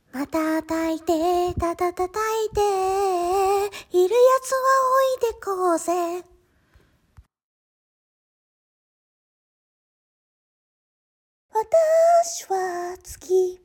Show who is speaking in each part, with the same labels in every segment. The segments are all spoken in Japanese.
Speaker 1: また叩いて、叩いて、いるやつは置いてこうぜ。私は月。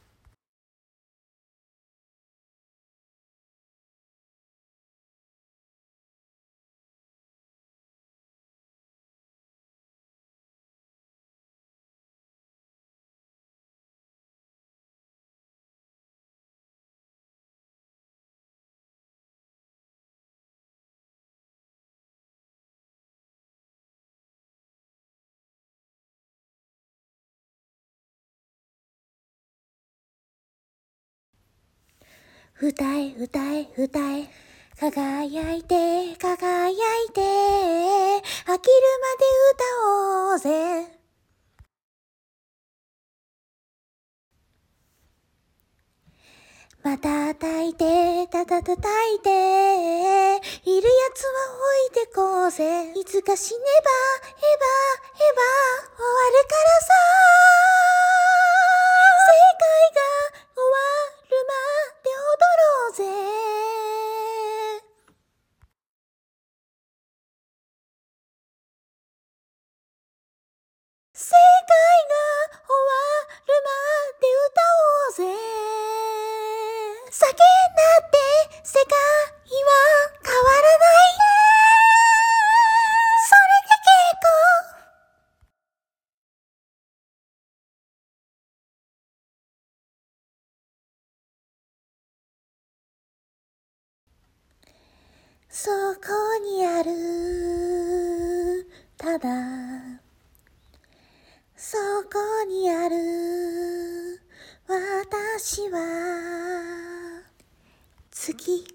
Speaker 1: 歌え歌え歌え、輝いて輝いて、飽きるまで歌おうぜ。また叩いて叩いて、いるやつは置いてこうぜ。いつか死ねば終わるからさ。世界が終わるまで踊ろうぜ。世界が終わるまで歌おうぜ。叫んだって世界は変わらない。それで結構。そこにあるただそこにある私は月。